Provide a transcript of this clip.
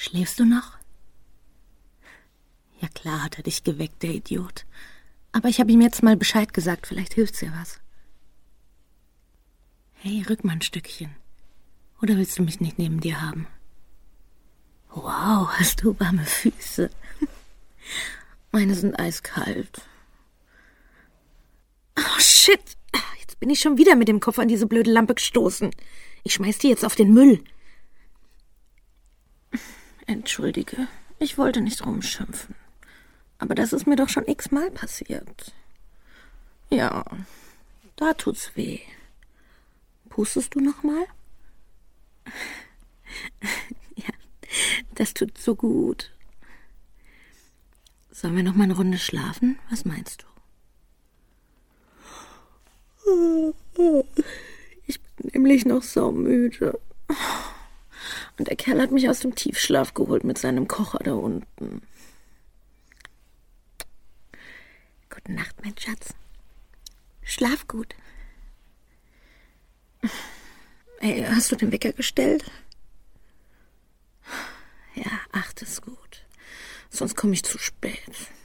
Schläfst du noch? Ja klar hat er dich geweckt, der Idiot. Aber ich habe ihm jetzt mal Bescheid gesagt, vielleicht hilft's ja was. Hey, rück mal ein Stückchen. Oder willst du mich nicht neben dir haben? Wow, hast du warme Füße. Meine sind eiskalt. Oh, shit. Jetzt bin ich schon wieder mit dem Kopf an diese blöde Lampe gestoßen. Ich schmeiß die jetzt auf den Müll. Entschuldige, ich wollte nicht rumschimpfen. Aber das ist mir doch schon x-mal passiert. Ja, da tut's weh. Pustest du noch mal? Ja, das tut so gut. Sollen wir noch mal eine Runde schlafen? Was meinst du? Ich bin nämlich noch saumüde. Und der Kerl hat mich aus dem Tiefschlaf geholt mit seinem Kocher da unten. Gute Nacht, mein Schatz. Schlaf gut. Ey, hast du den Wecker gestellt? Ja, ach, das ist gut. Sonst komme ich zu spät.